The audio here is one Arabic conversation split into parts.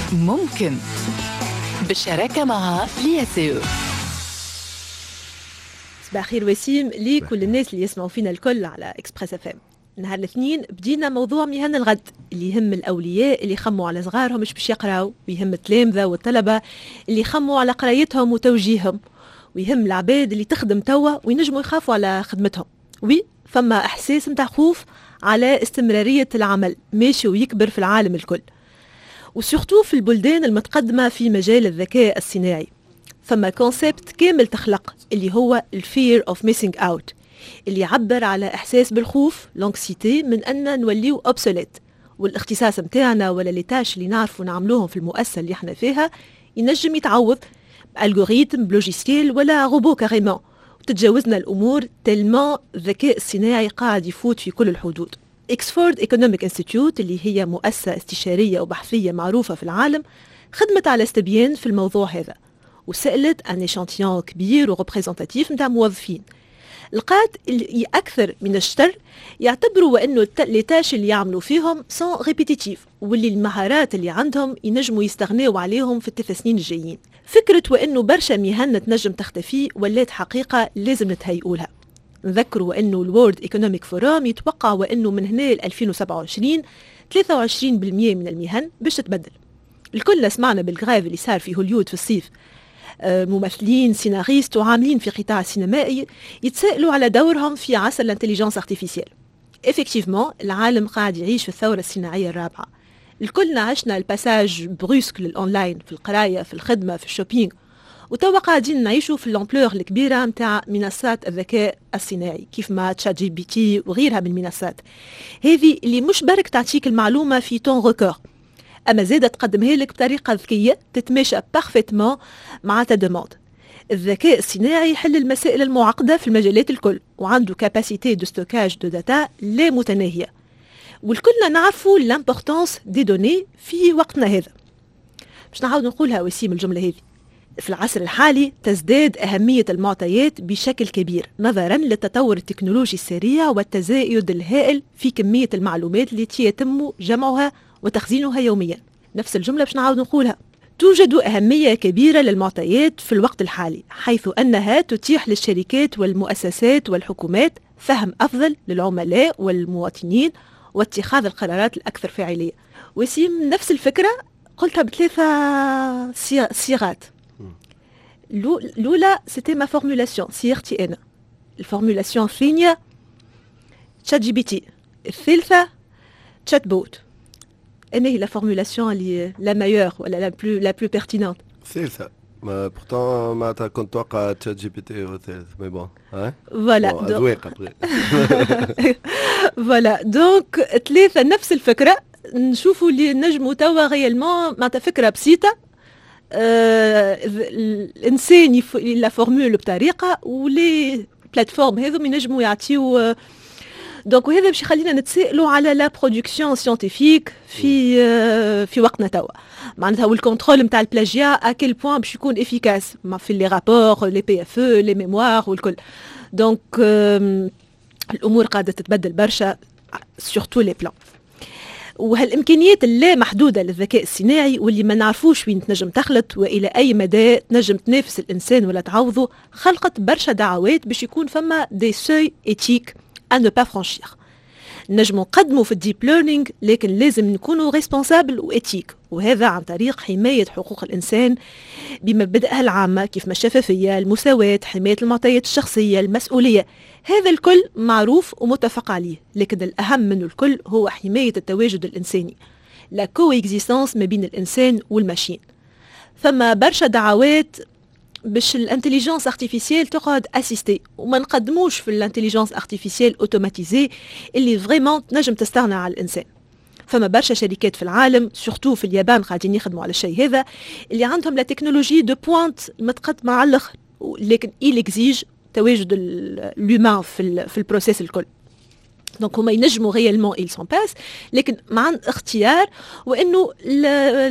ممكن بالشراكة مع لياسيو. صباح الخير وسيم لكل الناس اللي يسمعوا فينا الكل على إكسبريس اف ام. نهار الاثنين بدينا موضوع مهن الغد اللي يهم الأولياء اللي يخموا على صغارهم مش باش يقراوا، ويهم التلامذة والطلبة اللي يخموا على قرايتهم وتوجيههم، ويهم العباد اللي تخدم توا وينجموا يخافوا على خدمتهم. فما إحساس متاع خوف على استمرارية العمل ماشي ويكبر في العالم الكل، وسورتو في البلدان المتقدمة في مجال الذكاء الصناعي. فما كونسيبت كامل تخلق اللي هو الفير اوف ميسينج اوت، اللي يعبر على احساس بالخوف لونكسيتي من ان نوليو اوبسوليت، والاختصاص متاعنا ولا لي تاش اللي نعرفوا نعملوهم في المؤسسه اللي احنا فيها ينجم يتعوض بالغوريتم بلوجيسيال ولا روبو كاريمون، وتتجاوزنا الامور تلمون الذكاء الصناعي قاعد يفوت في كل الحدود. إكسفورد إيكونوميك إنستيتيوت اللي هي مؤسسة استشارية وبحثية معروفة في العالم خدمت على استبيان في الموضوع هذا، وسألت عن إشانتيون كبير وريبريزنتاتيف متاع موظفين. لقات اللي أكثر من الشر يعتبروا وأنه لي تاش اللي يعملوا فيهم سون ريبيتيتيف، واللي المهارات اللي عندهم ينجموا يستغنوا عليهم في ال3 سنين الجايين. فكرة وأنه برشا مهن تنجم تختفي ولات حقيقة لازم نتهيئولها. نذكروا أنه الورد ايكونوميك فورام يتوقع وأنه من هنا ل 2027 23% من المهن باش تتبدل. الكل سمعنا بالغراف اللي صار في هوليود في الصيف، ممثلين سيناريست وعاملين في قطاع السينمائي يتساءلوا على دورهم في عصر الانتليجنس ارتيفيسيال. افكتيفمون العالم قاعد يعيش في الثورة الصناعية الرابعة. الكلنا عشنا الباساج بروسك للأونلاين في القراية في الخدمة في الشوبينج، وتوا قاعدين نعيشوا في الامبلور الكبيرة متاع منصات الذكاء الصناعي كيف ما تشات جي بي تي وغيرها من المنصات هذه اللي مش برك تعطيك المعلومة في تون ريكورد، أما زادة تقدمها لك بطريقة ذكية تتماشى بارفيتمون مع تدموند. الذكاء الصناعي يحل المسائل المعقدة في المجالات الكل، وعنده كاباسيتي دو ستوكاج دو داتا لا متناهية، والكلنا نعرفوا لامبورتانس دي دوني في وقتنا هذا. باش نعاود نقولها وسيم الجملة هذه، في العصر الحالي تزداد أهمية المعطيات بشكل كبير نظرا للتطور التكنولوجي السريع والتزايد الهائل في كمية المعلومات التي يتم جمعها وتخزينها يوميا. نفس الجملة باش نعاود نقولها، توجد أهمية كبيرة للمعطيات في الوقت الحالي، حيث أنها تتيح للشركات والمؤسسات والحكومات فهم أفضل للعملاء والمواطنين واتخاذ القرارات الأكثر فاعلية. وسيم نفس الفكرة قلتها ب3 صيغات. الأولى سيتي ما فورمولاسيون صيغتي أنا، الفورمولاسيون الثانية تشات جي بي تي، الثالثة تشات بوت. أنا هي لا فورمولاسيون اللي لا مايور ولا لا بلو بيرتينونت؟ الثالثة. ما بورتون معناتها كنت توقع تشات جي بي تي هو الثالث، مي بون فوالا أذواق أبغي. فوالا دونك 3 نفس الفكرة. نشوفوا اللي نجموا توا غيالمون معناتها فكرة بسيطة، الانسان لا فورمول بطريقه ولي بلاتفورم هذو ينجموا يعطيو. دونك وهذا باش يخلينا نتسائلوا على لا برودكسيون سيانتيفيك في وقتنا توا، معناتها والكونترول نتاع البلاجيا اكيل بوين باش يكون افيكاس في لي رابور لي بي اف او لي ميموار والكل. دونك الامور قاعده تتبدل برشا سورتو لي بلان، وهالامكانيات اللا محدوده للذكاء الصناعي واللي ما نعرفوش وين تنجم تخلط والى اي مدى تنجم تنافس الانسان ولا تعوضه، خلقت برشا دعوات باش يكون فما دي سوي ايتيك ان نو با فرانشير. نجموا نقدموا في الديب ليرنينغ، لكن لازم نكونوا ريسبونسابل واتيك، وهذا عن طريق حمايه حقوق الانسان بمبادئها العامه كيف ما الشفافيه، المساواه، حمايه المعطيات الشخصيه، المسؤوليه. هذا الكل معروف ومتفق عليه، لكن الأهم منه الكل هو حماية التواجد الإنساني، لا كوإكزيستانس ما بين الإنسان والماشين. فما برشا دعوات باش الانتليجنس ارتيفيسيال تقعد اسيستي، وما نقدموش في الانتليجنس ارتيفيسيال اوتوماتيزي اللي فريمون تنجم تستغنى على الإنسان. فما برشا شركات في العالم سورتو في اليابان قاعدين يخدموا على الشيء هذا، اللي عندهم لا تكنولوجي دو بوينت متقدمة على الآخر، لكن il exige تواجد الهيومان في البروسيس الكل. دونك هما ينجموا غيالمون ils s'en passent، لكن مع اختيار وانه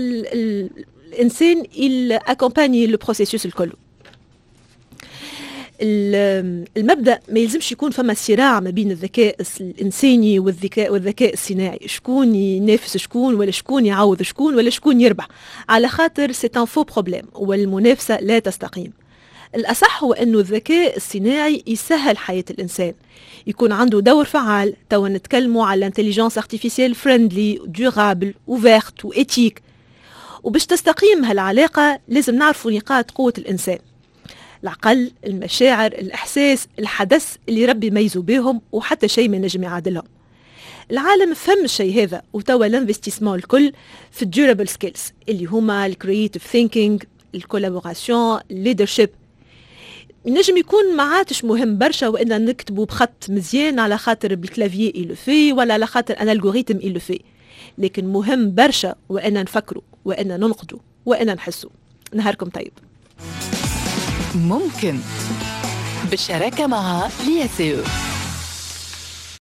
الانسان il accompagne le processus الكل. المبدأ ما يلزمش يكون فما صراع ما بين الذكاء الإنساني والذكاء الصناعي، شكون ينافس شكون، ولا شكون يعوض شكون، ولا شكون يربح، على خاطر سي ان فو بروبليم والمنافسة لا تستقيم. الأصح هو أنه الذكاء الصناعي يسهل حياة الإنسان، يكون عنده دور فعال. توا نتكلموا على الانتليجنس ارتيفيسيال فريندلي دورابل وفيرت وإتيك، وباش تستقيم هالعلاقة لازم نعرفوا نقاط قوة الإنسان: العقل، المشاعر، الإحساس، الحدث اللي ربي ميزوا بهم وحتى شيء ما نجم يعادلهم. العالم فهم الشيء هذا، وتوا الانفستيسمون الكل في الديورابل سكيلز اللي هما الكرييتيف ثينكينج، الكولابوراسيون، الليدرشيب. نجم يكون ما عادش مهم برشا وإن نكتبوا بخط مزيان على خاطر بالكلافيي إلو في، ولا على خاطر أنا الجوريتم إلو في، لكن مهم برشا وإن نفكروا وإن ننقدوا وإن نحسوا. نهاركم طيب. ممكن بالشراكة مع لياسيو.